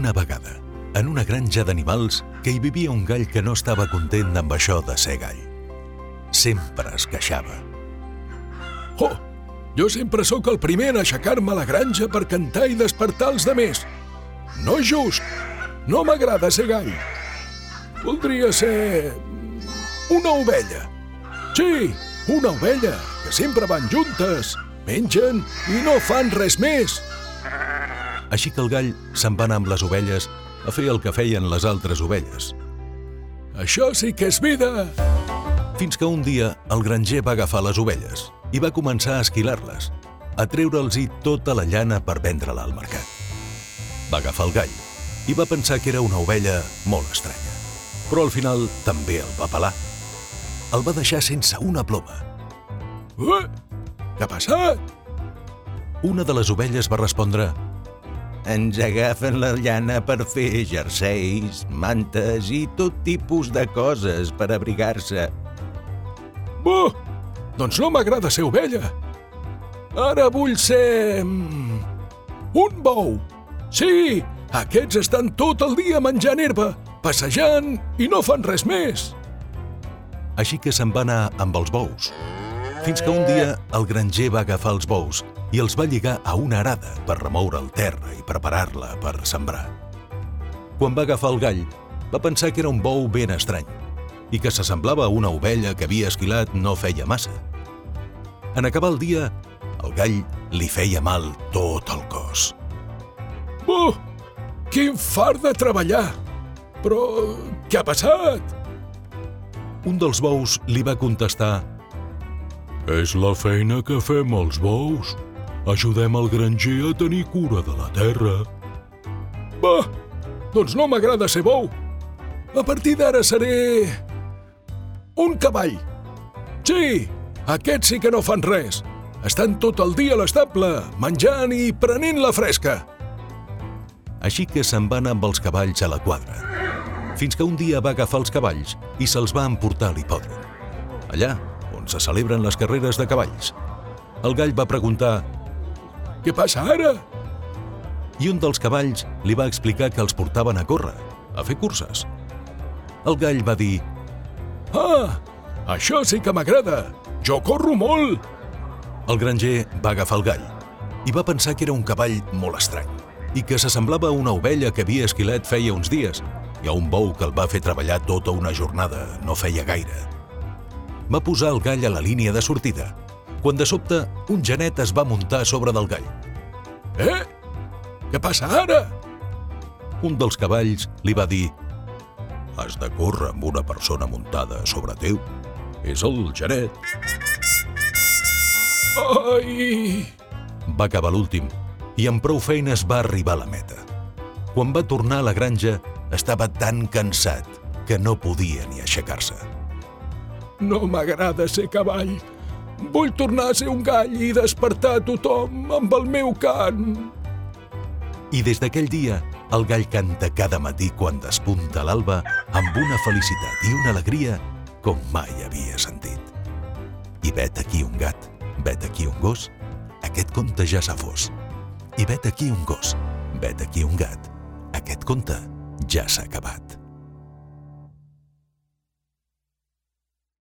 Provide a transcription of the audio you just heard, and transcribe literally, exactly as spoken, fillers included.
Una vegada, en una granja d'animals, que hi vivia un gall que no estava content amb això de ser gall. Sempre es queixava. Oh, jo sempre sóc el primer en aixecar-me a la granja per cantar i despertar els demés. No és just. No m'agrada ser gall. Voldria ser... una ovella. Sí, una ovella, que sempre van juntes, mengen i no fan res més. Així que el gall se'n va anar amb les ovelles a fer el que feien les altres ovelles. Això sí que és vida! Fins que un dia el granger va agafar les ovelles i va començar a esquilar-les, a treure'ls-hi tota la llana per vendre-la al mercat. Va agafar el gall i va pensar que era una ovella molt estranya, però al final també el va pelar. El va deixar sense una ploma. Eh? Què ha passat? Una de les ovelles va respondre: ens agafen la llana per fer jerseis, mantes i tot tipus de coses per abrigar-se. Oh, doncs no m'agrada ser ovella. Ara vull ser... un bou. Sí, aquests estan tot el dia menjant herba, passejant i no fan res més. Així que se'n va anar amb els bous. Fins que un dia el granger va agafar els bous i els va lligar a una arada per remoure el terra i preparar-la per sembrar. Quan va agafar el gall, va pensar que era un bou ben estrany i que s'assemblava a una ovella que havia esquilat no feia massa. En acabar el dia, el gall li feia mal tot el cos. Oh, quin fart de treballar! Però què ha passat? Un dels bous li va contestar: és la feina que fem els bous. Ajudem el granger a tenir cura de la terra. Bah, doncs no m'agrada ser bou. A partir d'ara seré... un cavall. Sí, aquests sí que no fan res. Estan tot el dia a l'estable, menjant i prenent la fresca. Així que se'n va anar amb els cavalls a la quadra, fins que un dia va agafar els cavalls i se'ls va emportar a l'hipòdrom. Allà, on se celebren les carreres de cavalls. El gall va preguntar: què passa ara? I un dels cavalls li va explicar que els portaven a córrer, a fer curses. El gall va dir: ah, això sí que m'agrada. Jo corro molt. El granger va agafar el gall i va pensar que era un cavall molt estrany i que s'assemblava a una ovella que havia esquilat feia uns dies i a un bou que el va fer treballar tota una jornada no feia gaire. Va posar el gall a la línia de sortida, quan de sobte un genet es va muntar a sobre del gall. Eh? Què passa ara? Un dels cavalls li va dir: has de córrer amb una persona muntada a sobre teu. És el genet. Ai! Va acabar l'últim i amb prou feines va arribar a la meta. Quan va tornar a la granja, estava tan cansat que no podia ni aixecar-se. No m'agrada ser cavall. Vull tornar a ser un gall i despertar a tothom amb el meu cant. I des d'aquell dia, el gall canta cada matí quan despunta l'alba amb una felicitat i una alegria com mai havia sentit. I vet aquí un gat, vet aquí un gos, aquest conte ja s'ha fos. I vet aquí un gos, vet aquí un gat, aquest conte ja s'ha acabat.